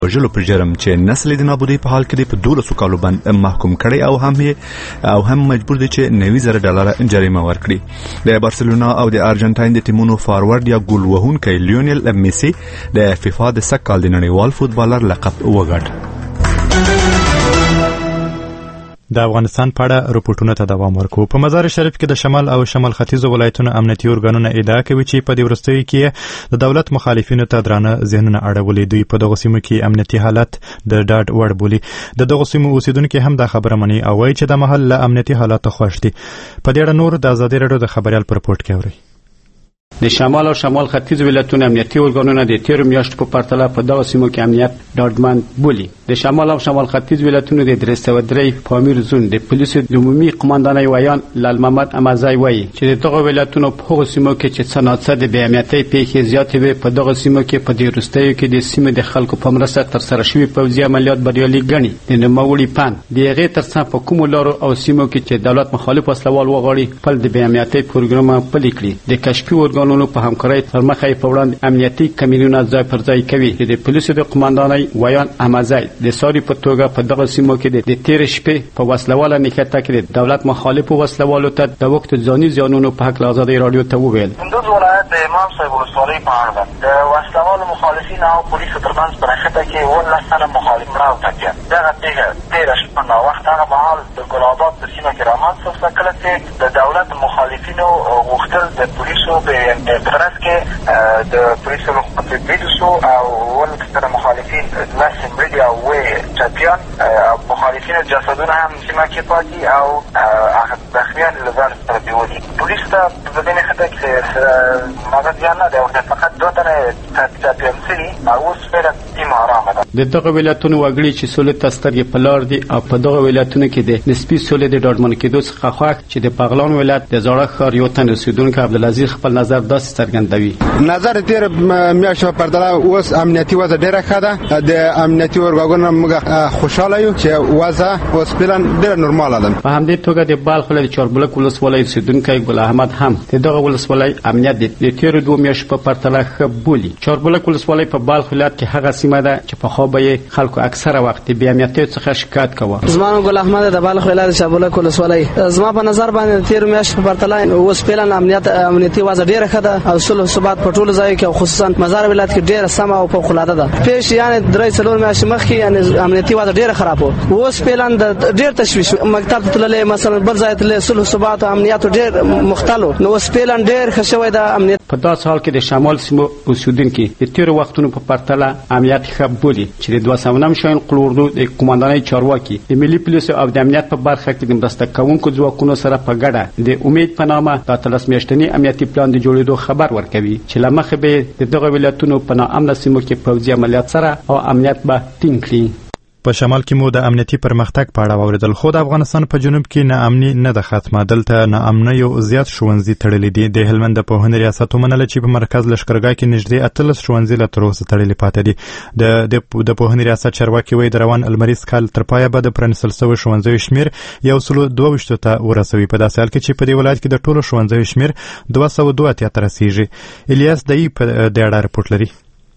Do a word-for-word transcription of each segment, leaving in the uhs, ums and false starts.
وژلو پر جرم چې نسل د نابودۍ په حال کې دی په دولسو کالو باندې محکوم کړی او هم او هم مجبور دی چې نوي زره ډالر جریمه ورکړي. د بارسلونا او د ارجنټاین د ټیمونو فارورډ یا ګول وهونکی لیونل میسی د فیفا د سږ کال د نړیوال فوتبالر لقب وګټ. د افغانستان په اړه رپورټونو ته دوام ورکوو. په مزار شریف کې د شمال او شمال ختیځو ولایتونو امنیتي ارګانونه ادعا کوي چې په دې وروستیو کې د دولت مخالفینو ته درانه ذهنونه اړولي. دوی په دغو سیمو کې امنیتي حالت د ډاډ وړ بولي. د دغو سیمو اوسیدونکي هم دا خبره مني او وایي چې د محل له امنیتي حالاتو خوښ دي. په دې اړه نور د ازادي راډیو د خبریال په رپورټ کې اورئ. د شمال او شمال ختیځ ولایتونو امنیتي ارګانونه د تیر میاشتو په پرتله په دغه سیمو کې امنیت ډاډمن بولي. د شمال او شمال ختیځ ولایتونو د درې سوه درې پامیر زون د پولیسو د عمومي قماندانۍ ویان لال محمد امازای وایي چې د دغه ولایتونو په هغو سیمو کې چې څه ناڅه د بې امنیتۍ پیښې زیاتې وي په دغه سیمو کې په دې وروستیو کې د سیمې د خلکو په مرسته ترسره شوي پوځي عملیات بریالي ګڼي. د نوموړي پند د هغې تر څنګ په کومو لارو او سیمو کې چې دولت مخالف وسلوال وغواړي خپل د بې امنیتۍ پروګرام پلي کړي. د کشفي ارګانونو په همکارۍ پر مخ یې په وړاندې امنیتي کمینونه ځای پر ځای کوي. د پولیسو د قماندانۍ ویان امازای د ساري په توګه په دغه سیمو کې د تیر شپې په وسلواله نښته کې د دولت مخالفو وسلوالو ته د وخت ځاني زیانونو په حق ازادي رادیو ته وویل. کندوز ولایت د امام صاحب ولسوالۍ په اړه د وسلوالو مخالفین او پولیسو ترمنځ په نښته کې اوولس تنه مخالف مړه او ټپیان. دغه پیښه تېره شپه ناوخته هغه مهال د ګلاباد په سیمه کې رامنځته شوه کله چې د دولت مخالفینو غوښتل د پولیسو په ترڅ کې د پولیسو لخوا تبعید شو او اوولس تنه مخالفین لس مړه او اووه ټپیان. مخالفین جسدونه هم سیمه کې پاتې او زخمیان له ځان سره بیولي. پولیس ته په دې نښته کې ماده زیان نه دی او فقط دوه تنه ټپیان شوي او اوس فعلا سیمه ارامه ده. د دغه ولایتونو وګړي چې سولې ته سترګې په لار دي او په دغه ولایتونو کې د نسبي سولې د ډاډمن کېدو څخه خوښ چې د بغلان ولایت د زاړه ښار یو تن اوسېدونکی عبدالعزیز خپل نظر داسې څرګندوي. نظر تیر میاشتو په پرتله اوس امنیتي وضع ډېره ښه ده. د امنیتي ارګانونو موږ خوشاله یو چې وضع اوس پلان ډېره نورماله ده. په همدې توګه د بلخ ولایت چاربلک ولسوالۍ اوسېدونکی ګل احمد هم د دغه ولسوالۍ امنیت د تیرو دوه میاشتو په پرتله ښه بولي. چاربلک ولسوالۍ په بلخ ولایت کې هغه سیمه ده چې پخوا به یې خلکو اکثره وخت د بې امنیتۍ څخه شکایت کوه. زما نوم ګل احمد د بلخ ولایت چاربلک ولسوالۍ. زما په نظر باندې تیرو میاشتو په پرتله اوس پلان امنیت امنیتي وضع ډېره ښه ده او صلح ثبات په ټولو ځایو کې او خصوصا مزار ولایت کې ډېره سمه او فوق العاده ده. پیش یعنی درې څلور میاشتې مخکې یعنی امنیتي وضع ډېره خراب و. اوس پلان د ډېر تشویش مکتب ته تللی مثلا بل ځای ته صلح ثبات او امنیت ډېر مختلف نو اوس پلان ډېر ښه شوی ده. امنیت په داسې حال کې د شمال سیمو اوسېدونکي د تېرو وختونو په پرتله امنیت ښه بولي چې د دوه سوه نهم شاهین قلوردو د قماندانۍ چارواکي د ملي پولیسو او د امنیت په برخه کې د مرسته کوونکو ځواکونو سره په ګډه د امید په نامه د اتلس میاشتني امنیتي پلان د جوړېدو خبر ورکوي چې له مخې به د دغه ولایتونو په ناامنه سیمو کې پوځي عملیات سره او امنیت به ټینګ کړي. په شمال کې مو د امنیتي پرمختګ په اړه واوریدل. خو د افغانستان په جنوب کې ناامني نه ده ختمه. دلته ناامنۍ یو زیات ښوونځي تړلي دي. د هلمند د پوهنې ریاست ومنله چې په مرکز لښکرګاه کې نږدې اتلس ښوونځي لا تر اوسه تړلي پاتې دي. د د پوهنې ریاست چارواکي وایي د روان المریز کال تر پایه به د پرانیستل سویو ښوونځیو شمېر یو سلو دوه ویشتو ته ورسوي. په داسې حال کې چې په دې ولایت کې د ټولو ښوونځیو شمېر دوه سوه دوه اتیا ته رسیږي. الیاس دایي په دې اړه رپورټ لري.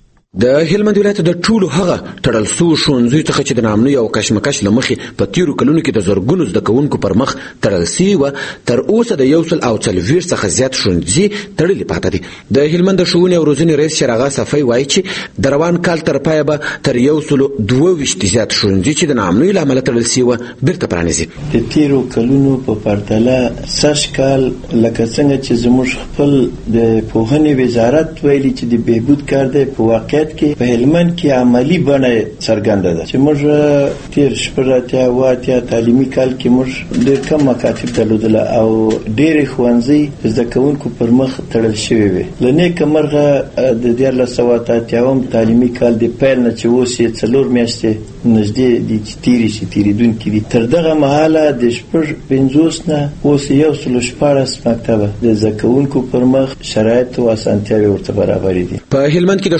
د هلمند ولایت د ټولو هغه تړل سوو ښوونځیو څخه چې د ناامنۍ او کشمکش له مخې په تیرو کلونو کې د زرګونو زده کوونکو پر مخ تړل سوي وه، تر اوسه د یو سل او څلوېښت څخه زیات ښوونځي تړلي پاته دي. د هلمند د ښوونې او روزنې رئیس شیراغا صفی وایي چې د روان کال تر پایه به تر یو سلو دوه ویشت زیات ښوونځي چې د ناامنۍ له امله تړل سوي وه بیرته پرانیزي. د تیرو کلونو په پرتله سږ کال لکه څنګه چې زموږ خپل د پوهنې وزارت ویلي چې د بهبود کار دی، په واقعیت کې په هلمند کې عملی بڼه څرګنده ده چې موږ تیر شپږ اتیا اوه اتیا تعلیمي کال کې موږ ډېر کم مکاتب درلودل او ډېرې ښوونځي زده کوونکو پر مخ تړل شوي وي. له نیکه مرغه د دیارلس سوه اته اتیاوم تعلیمي کال د پیل نه چې اوس یې څلور میاشتې نږدې دي چې تېرې شي تېرېدونکي دي. تر دغه مهاله د شپږ پنځوس نه اوس یو سلو شپاړس مکتبه د زده کوونکو پر مخ شرایط او اسانتیاوې ورته برابرې دي. په هلمند کې د ښوونځیو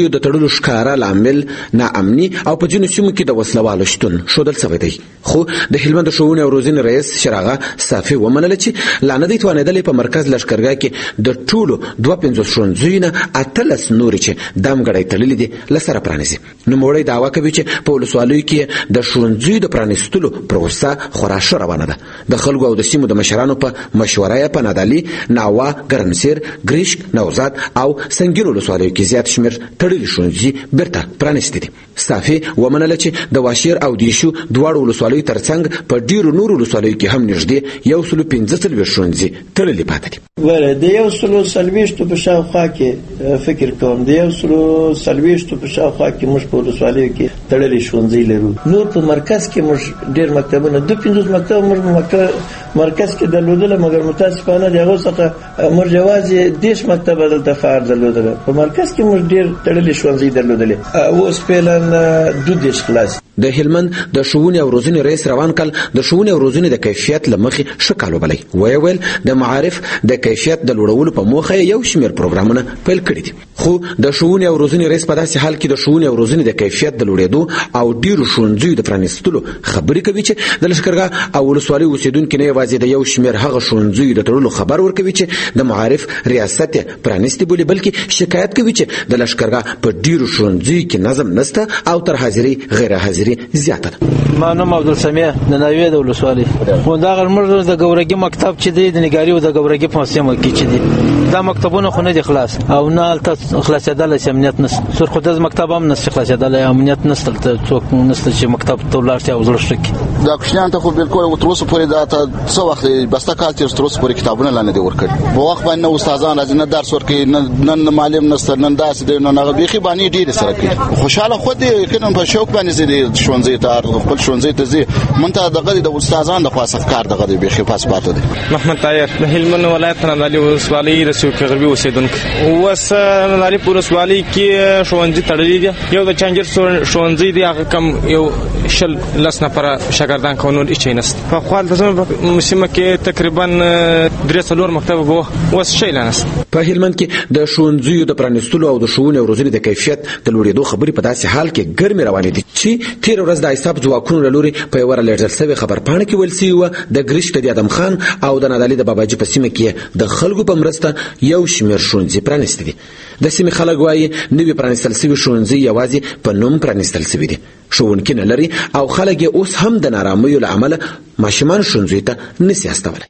ښوونځیو د تړلو ښکاره لامل ناامني او په ځینو سیمو کې د وسلوالو شتون ښودل شوی دی. خو د هلمند د ښوونې او روزنې رئیس شراغه صافي ومنله چې لا نه دی توانېدلی په مرکز لښکرګاه کې د ټولو دوه پنځوس ښوونځیو نه اتلس نورې چې دمګړی تړلي دي له سره پرانیزي. نوموړی دعوه کوي چې په ولسوالیو کې د ښوونځیو د پرانیستلو پروسه خورا ښه روانه ده. د خلکو او د سیمو د مشرانو په مشوره یې په نادعلي، ناوه، ګرمسیر، ګریشک، نوزاد او سنګین ولسوالیو کې زیات شمېر تړلي ښوونځي بیرته پرانیستي دي. صافي ومنله چې د واشیر او دیشو دواړو ولسوالیو ترڅنګ په ډیرو نورو ولسوالیو کې هم نږدې یو سلو پنځه څلوېښت ښوونځي تړلي پاتې دي. ولې د یو سلو څلوېښتو په شاوخوا کې فکر کوم د یو سلو څلوېښتو په شاوخوا کې موږ په ولسوالیو کې تړلي ښوونځي لرو. نور په مرکز کې موږ ډېر مکتبونه دوه پنځوس مکتب موږ په مرکز کې درلودل، مګر متاسفانه د هغو څخه موږ یوازې دېرش مکتبه دلته فعال درلودل. په مرکز کې موږ ډېر تړلي ښوونځي درلودل. اوس فعلا دوه دېرش خلاص. د هلمند د ښوونې او روزنې رئیس روان کال د ښوونې او روزنې د کیفیت له مخې ښه کال وبلئ. ویې ویل د معارف د کیفیت د لوړولو په موخه یو شمېر پروګرامونه پیل کړي دي. خو د ښوونې او روزنې رئیس په داسې حال کې د ښوونې او روزنې د کیفیت د لوړېدو او ډیرو ښوونځیو د پرانیستلو خبرې کوي چې د لښکرګاه او ولسوالۍ اوسېدونکي نه یوازې د یو شمېر هغه ښوونځیو د تړلو خبر ورکوي چې د معارف ریاست یې پرانیستي بولي، بلکې شکایت کوي چې د لښکرګاه په ډیرو ښوونځیو کې نظم نشته او تر حاضري غیر حاضري زیاته ده. ما نوم عبدالسمیع د ناوې د ولسوالۍ خو دا غرمر د ګورګي مکتب چې دی د نګاري او د ګورګي په سیمه کې چې دی دا مکتبونه خو نه دي خلاص او نه الته خلاصېدل چې امنیت نشته. سرخودز مکتب هم نشته خلاصېدل، امنیت نشته، څوک نشته چې مکتب ته ولاړ شي او زړه شي. دا کوشنیان ته خو بالکل تر اوسه پورې دا ته څو وخت بسته کال تر اوسه پورې کتابونه لاندې ورکړي. په وخت باندې استادان راځي نه درس ورکړي، نه معلم نشته، نه داسې دی، نه هغه بيخي باندې ډېر سره کوي. خوشاله خو دې کنه په شوق باندې زی ښوونځي ته خپل ښوونځي ته زی مونته دغه د استادان د خاص افکار دغه بيخي پاس پاتې دي. محمد طاهر د هلمند ولایت نادعلي ولسوالۍ رسو کې غربي اوسېدونکو. اوس نادعلي ولسوالۍ کې ښوونځي تړلي دي. یو د چنجر ښوونځي دی هغه کم یو شل لس نفره شاګردان کونول هیڅ نشته. په خپل ځمه مسمه کې تقریبا درې څلور مکتب وو اوس شي لنس. په هلمند کې د ښوونځیو د پرانیستلو او د ښوونې او روزنې د کیفیت د لوړېدو خبرې په داسې حال کې ګرمې روانې دي چې تیر ورځ د حساب ځواکونو له لوري په یوه رالیږل شوې خبرپاڼه کې ویل شوي وه د ګریشک د ادم خان او د نادعلي د باباجي په سیمه کې د خلکو په مرسته یو شمېر ښوونځي پرانیستي دي. د سیمې خلک وایي نوي پرانیستل شوي ښوونځي یوازې په نوم پرانیستل شوي دي، ښوونکي نه لري او خلک یې اوس هم د نارامیو له امله ماشومان ښوونځیو ته نشي استولی.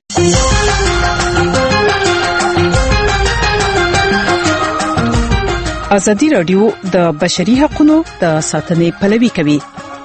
ازادي راډیو د بشري حقوقو د ساتنې پلوي کوي.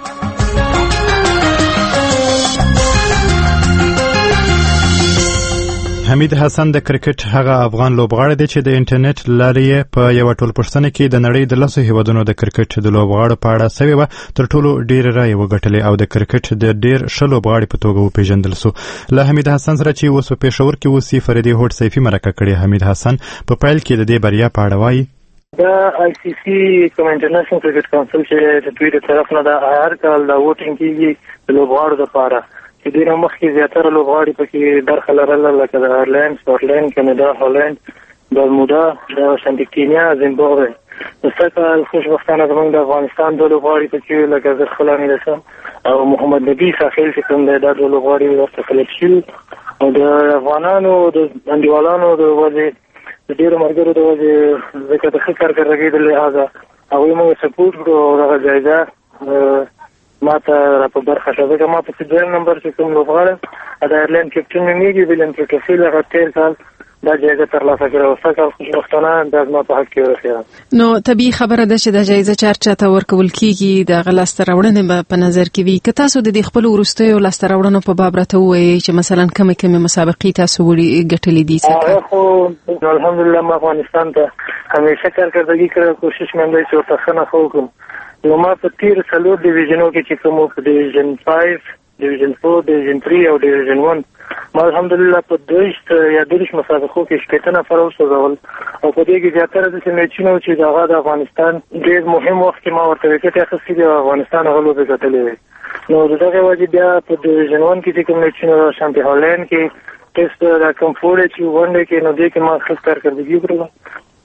حمید حسن د کرکټ هغه افغان لوبغاړی دی چې د انټرنیټ لارې په یو ټولپوښتنه کې د نړۍ د لسو هیوادونو د کرکټ د لوبغاړو په اړه سوي و تر ټولو ډیر رائے وګټلې او د کرکټ د ډیر ښه لوبغاړي په توګه وپیژندل سو. له حمید حسن سره چې اوس په پېښور کې اوسي فريدي هوټ سیفي مرکه کړې. حمید حسن په پیل کې د دې بریا په اړه وایي دا آی سی سی کوم انټرنیشنل کرکټ کونسل چې د دوی طرف نه د هر کال د ووټینګ کیږي د لوبغاړو لپاره چې ډېر مخکې زیاتره لوبغاړي پکې برخه لرله لکه د آیرلند، سکاټلند، کاناډا، هالند، برمودا، د سنټیکینیا، زیمبابوې. مستقل خوشبختانه زموږ د افغانستان د لوبغاړي پکې لکه زرخلانی رسم او محمد نبی ساحل چې کوم دی دا د لوبغاړي ورته فلک شول او د افغانانو د انډیوالانو د وجې د ډېرو ملګرو د وجې ځکه د ښه کارکردګۍ د لحاظه هغوی موږ سپورټ کړو او دغه جایزه ما ته را په برخه شوه. ځکه ما پسې دویم نمبر چې کوم لوبغاړی د آیرلند کپټن نومېږي ویلیم پریټوفیل هغه تېر کال دا جایزه ترلاسه کړې وه. سږ خوشبختانه دا زما په حق کې ورسېده. نو طبیعي خبره ده چې دا جایزه چې هر چاته ورکول کېږي د هغه لاسته راوړنې به په نظر کې وي. که تاسو د دې خپلو وروستیو لاسته راوړنو په باب راته ووایئ چې مثلا کمې کمې مسابقې تاسو ګټلې دي؟ هغه خو الحمدلله ما افغانستان ته همیشه کارکردګي کړې، کوشش مې هم دی چې ورته ښه نښه وکړم. نو ما په تېرو څلور ډیویژنو کې چې کوم په ډیویژن فایف، ډیویژن فور، ډیویژن تھری او ډیویژن ون ما الحمدلله په دویشت یا دېرش مسابقو کې شپېته نفره وسوځول او په دې کې زیاتره داسې میچونه وو چې د هغه د افغانستان ډېر مهم وخت کې ما ورته وکټ اخیستي دي او افغانستان هغه لوبې ګټلې وې. نو د دغې وجې بیا په ډیویژن ون کې چې کوم میچونه شامپي هالند کې ټیسټ د کوم فور چې ون ډې کې نو دې کې ما ښه کارکردګي وکړله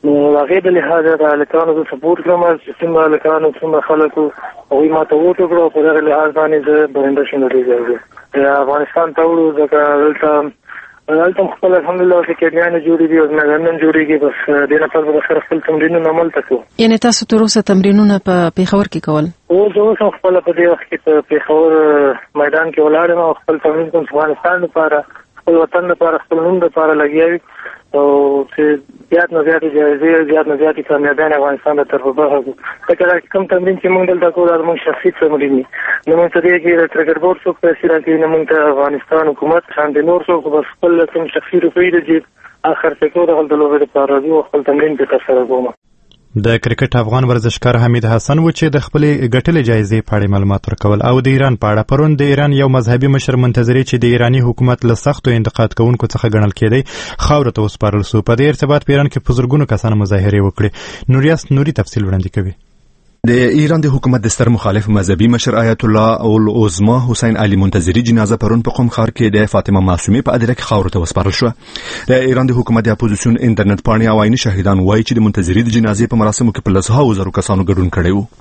نو هغه د لحاظ د الکانو د سپورټ کوم چې څنګه الکانو څنګه خلکو او ما ته وټو کړو په هغه لحاظ باندې د برنده شنو دی افغانستان ته ورو ځکه دلته دلته خپل الحمدلله چې کېدانه جوړې دي او نن جوړېږي بس د نه په سره خپل تمرینونه عمل تکو یعنی تاسو تر اوسه تمرینونه په پیښور کې کول او زه اوس خپل په دې وخت کې په پیښور میدان کې ولاړم او خپل تمرین کوم افغانستان لپاره خپل وطن لپاره خپل نوم لپاره لګیاوي او چې زیات نه زیات جایزې زیات نه زیات کامیابیان افغانستان ته طرف به ځکه کوم تمرین چې موږ دلته کوو دا موږ شخصي تمرین دي نو موږ ته دې کې کرکټ بورډ څوک پیسې راکوي نه موږ ته افغانستان حکومت شاندې نور څوک بس خپل کوم شخصي روپۍ د جیب اخر څه کوو دغه د لوبې لپاره راځي او خپل تمرین په ترسره کوم د کرکټ افغان ورزشکار حمید حسن و چې د خپلې ګټلې جایزې په اړه معلومات ورکول او د ایران په اړه پرون د ایران یو مذهبي مشر منتظري چې د ایرانی حکومت له سختو انتقاد کوونکو څخه ګڼل کېدی خاورو ته وسپارل سو په دې ارتباط په ایران کې په زرګونو کسانو مظاهرې وکړې نوریاس نوري تفصیل وړاندې کوي د ایران د حکومت د ستر مخالف مذهبي مشر آیت الله العظما حسین علي منتظري جنازه پرون په قم ښار کې د فاطمه معصومي په اداره کې خاورو ته وسپارل شو د ایران د حکومت د اپوزیسیون انټرنیټ پاڼې او عیني شاهدان وایي چې د منتظري د جنازې په مراسمو کې په لسهاوو زرو کسانو ګډون کړی و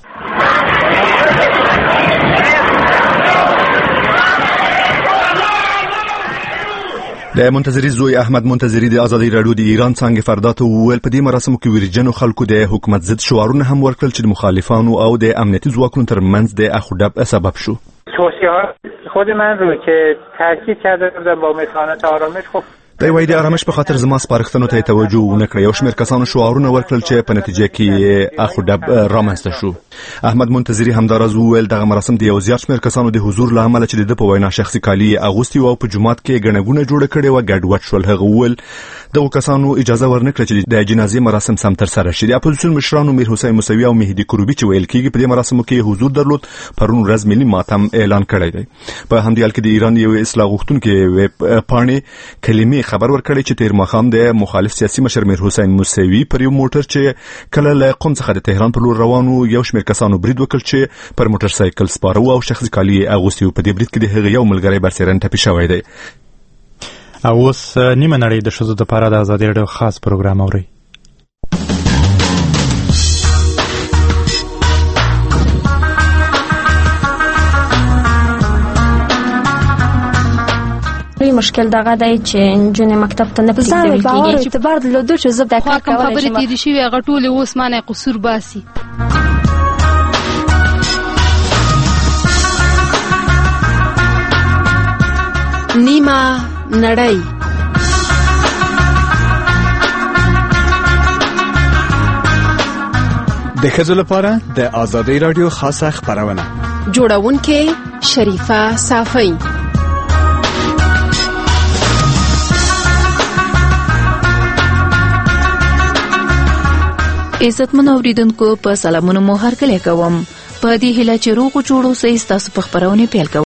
د منتظري زوی احمد منتظري د ازادي رادیو د ایران څنګه فرداتو ویل په دې مراسمو کې ورجنو خلکو د حکومت ضد شعارونه هم ورکړل چې د مخالفانو او د امنیتي ځواکونو ترمنځ د اخودب سبب شو. توصیه‌ها خود من رو که تاکید کرده بودم با مکانات آرامش خب د وای د آرامش په خاطر زما سپارښتنو ته توجه ونکړ یو شمېر کسانو شعارونه ورکړل چې په نتیجه کې اخودب رامنځته شو. احمد منتظري همدارز وویل دغه مراسم د یو زیات شمېر کسانو د حضور له امله چې د په وینا شخصي کالي اغوستي او په جماعت کې ګڼګونه جوړه کړې و ګډوډ شول. هغه وویل دغه کسانو اجازه ورنکړه چې د جنازې مراسم سم تر سره شي. د اپوزیسیون مشرانو میر حسین موسوي او مهدي کروبي چې ویل کېږي په دې مراسمو کې حضور درلود پرون ورځ ملي ماتم اعلان کړی دی. په همدې حال کې د ایران یو اصلاح غوښتونکي ویب پاڼې کلمې خبر ورکړی چې تیر مخام د مخالف سیاسي مشر میر حسین موسوي پر یو موټر چې کله له قم څخه د تهران پر لور روانو یو شمېر کسانو برید وکړ چې پر موټر سایکل سپاره او شخصي کالي اغوستي په دې برید کې د هغه یو ملګری برسېرن ټپي شوی دی. او اوس نیمه نړۍ د ښځو لپاره د ازادي راډیو خاص پروګرام اوري. مشکل دغه دی چې جون مکتب ته نه پریږدل کېږي چې اعتبار درلودو چې زه د کار کولای شم خبرې تیرې شوې هغه ټولې اوس مانه قصور باسي. نیمه نړۍ د ښځو لپاره د ازادي راډیو خاصه خبرونه جوړونکې شریفه صافی. عزتمن اوریدونکو په سلامونو مو هرکلی کوم په دې هیله چې روغ جوړ اوسئ. تاسو په خبرونه پیل کوئ.